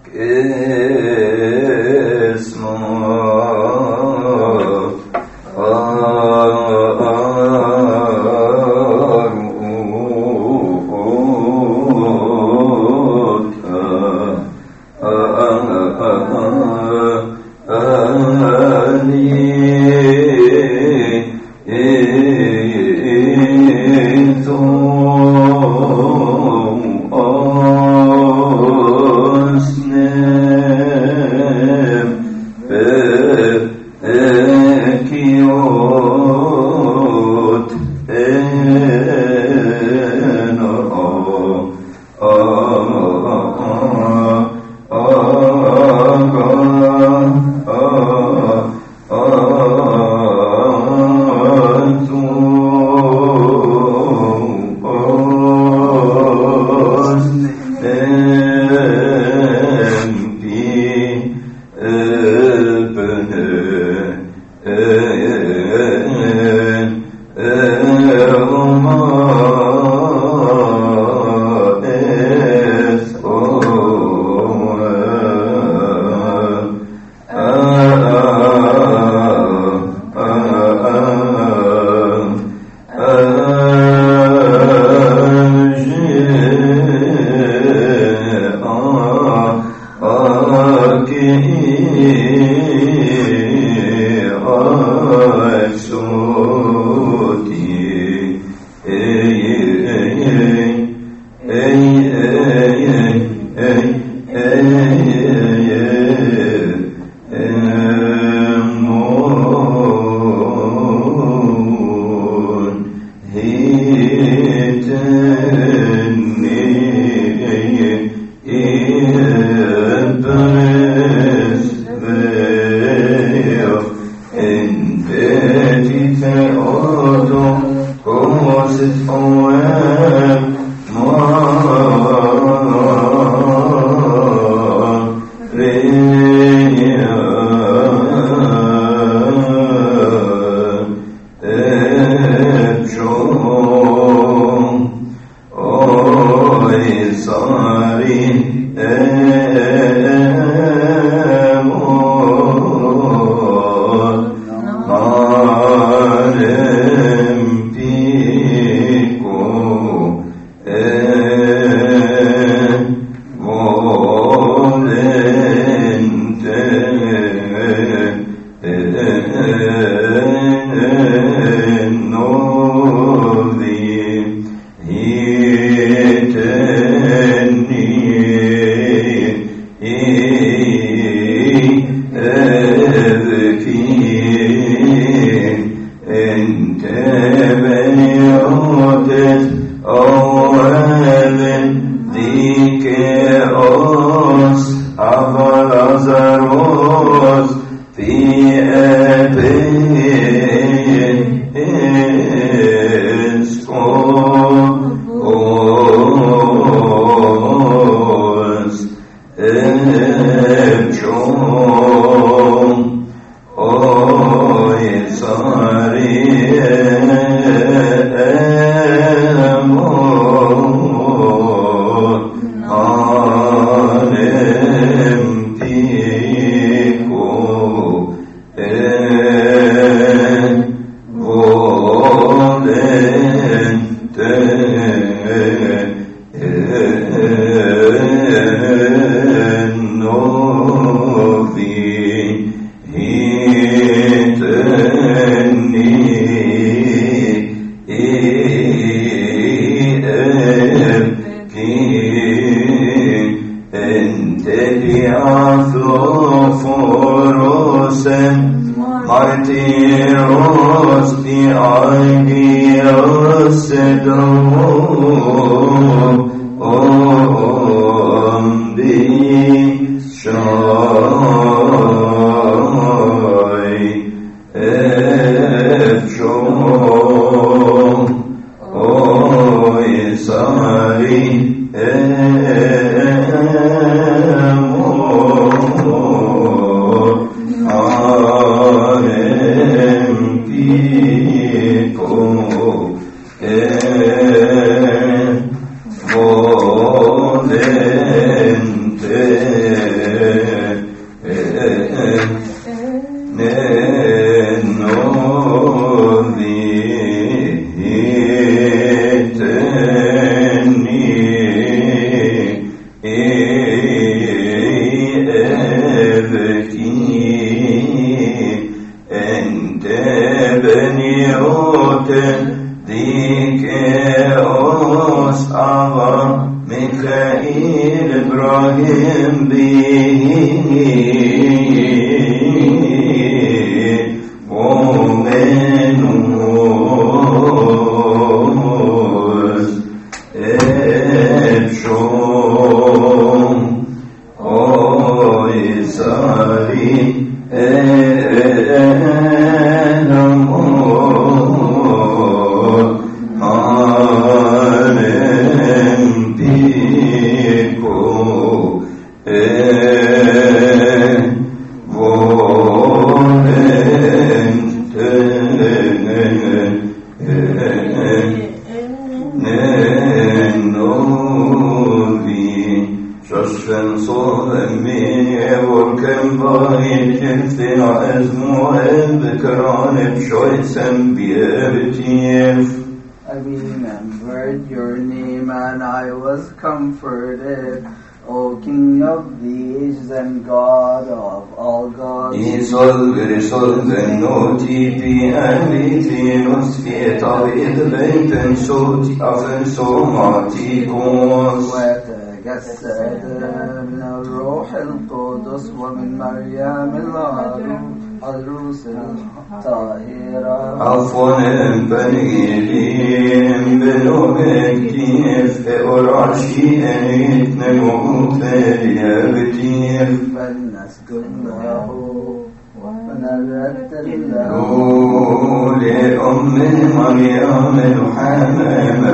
volente أنت بنيوت ذيك أصعب ميخائيل إبراهيم به ومنوز إبشوم ويساري I remembered your name and I was comforted, O King of the ages and God of all gods. وتجسد من الروح القدس ومن مريم العروس الطاهرة. عفوا بنيلين بنوبكتيف أوراشي أنيت نموت ليابتيف فلنسجد له ونرتل له لأم مريم الحمامة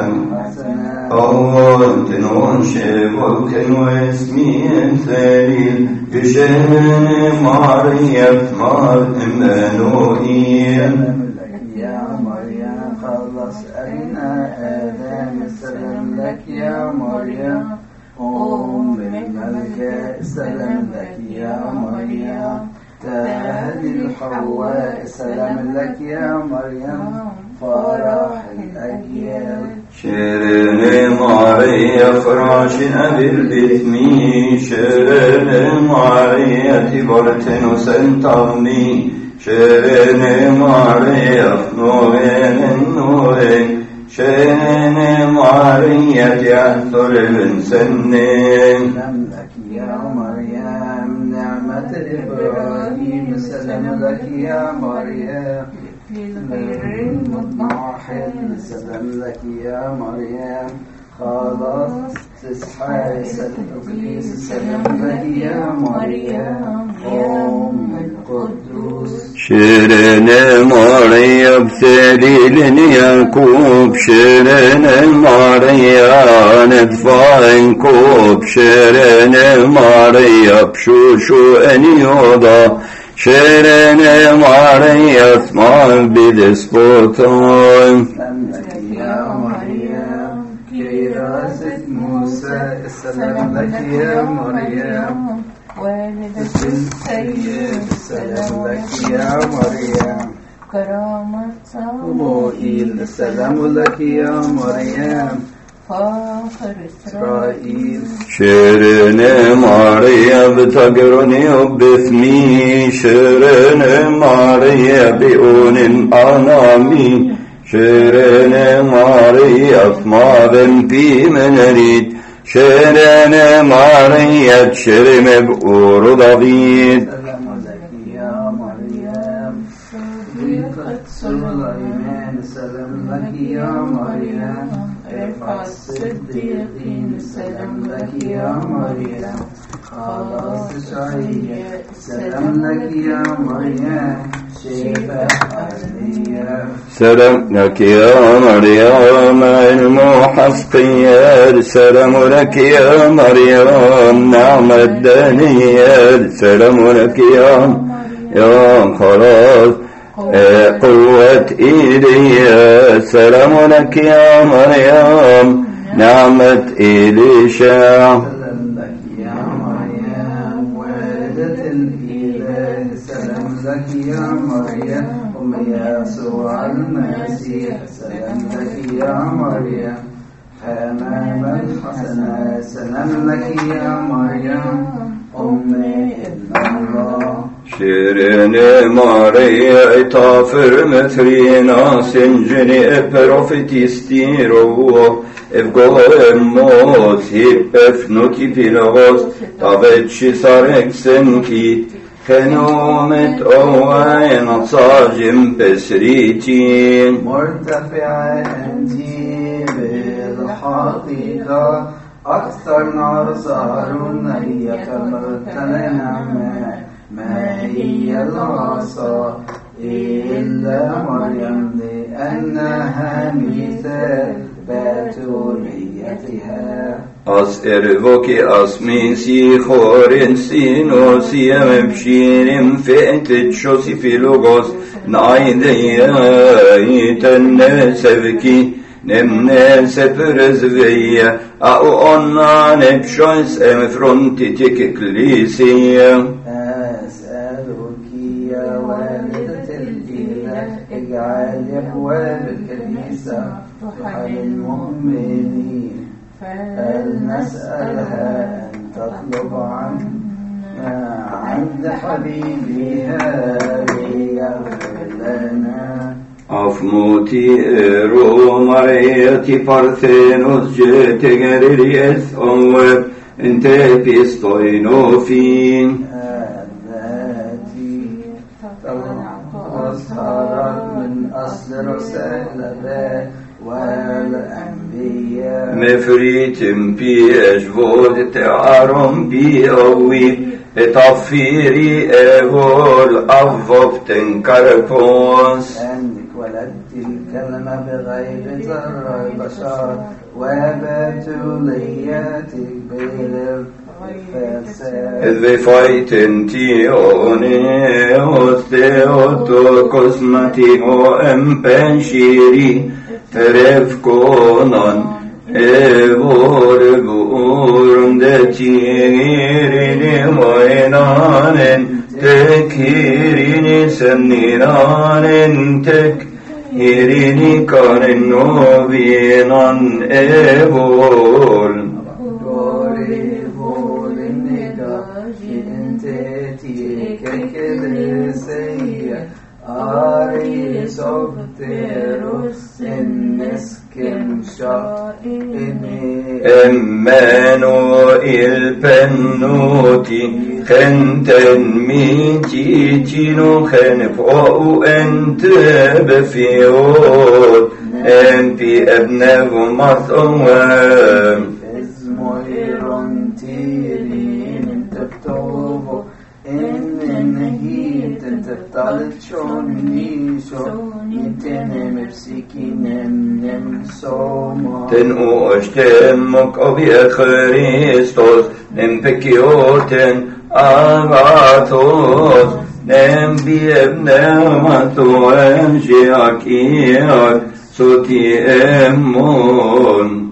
أول تنون شبك واسمي ثليل بشهن مريم مار إمانوئيل. يا مريم خلص أين آدم السلام لك يا مريم أم الملكة السلام لك يا مريم تهدي الحواء السلام لك يا مريم فرح الأجيال. شرن ماريا فراش أبي البثمي شرن ماريا تبرتن سنتغني شرن ماريا فنوين النوين شرن ماريا تأثر من سنين. سلام لك يا مريم نعمة إبراهيم سلام لك يا مريم في الغير المضمحل سلام لك يا مريم خلاص تصحى إبليس سلام لك يا مريم أم القدوس. شرن ماريا بثليل يعقوب شرن ماريا ندفع كوب شرن ماريا بشوشو أنيوضا شرن ماريا اسمع بدسبوتان. سلام لك يا مريم كراسة موسى السلام لك يا مريم والدة السيد السلام لك يا مريم كرامة صموئيل السلام لك يا مريم فاخر إسرائيل. شرن ماريا بتقرني بثمي شرن ماريا بأون أنامي شرن ماريا اسمع في منريد شرن ماريا تشرم بأور دافيد. سلام لك يا مريم رفقة سليمان سلام لك يا مريم ارفع الصديقين سلام لك يا مريم خلاص شعية سلام لك يا مريم شفاء أرضية. سلام لك يا مريم المحسقية سلام لك يا مريم نعم الدنيا سلام لك يا خلاص قوة إيليا سلام لك يا مريم نعمة إليشا. سلام لك يا مريم والدة الإله سلام لك يا مريم أم يسوع المسيح سلام لك يا مريم أمام الحسنة سلام لك يا مريم أم ابن الله Shirene Maria tafer metrina sengeni profetistiro evgoemos hipefnuki pilagos tavetshi sareksenki خنومت أوين صاجم بسريتين مرتفع أنت بالحقيقة أكثر نار صارون هي كمرتنا ما هي العصا إلا مريم لأنها مثال بتوليتها أس إرفوكي أسمي سي خورين سينو سيام بشيرم فئت شوسي في لغوس نايدي تنسفكي نمنا سفرزفية أو أنا نبشوس فرونتي تككليسية أسألك يا والدة الإله اجعل أبواب الكنيسة تحل المؤمنين فلنسألها أن تطلب عنا عند حبيبها ليغفر لنا Afmuti Romareti Parthenos Getegerieth Onweb Inte Pistoinofin التي أظهرت من أصل رسائل الآباء والأنبياء Mefritim pi Ejvod Tearom pi Ovid Etafiri Evol Avopten Karpos أنك ولدت الكلمة بغير ذرة البشر وبتولياتك بالفساد Edvefajten tioneos Theotokos Matio Empenshiri Terevkonan Evor Burum de Tigirini Moinanen Tekirini Seniranen Tekirini Kanen Novinan Evor Emmanuel pennuti خنتن ميتي تينو خنفو انت بفيود انتي ابنه مطوام اسمويرون تيرين تكتوبو إن هي تنتبطلت شوني شو يتنم بسكينم سوما تنو اشتمك أبي خريستوس نمبكيوتن أغاثوس نمبي ابنمتو انشياكيات سوتي امون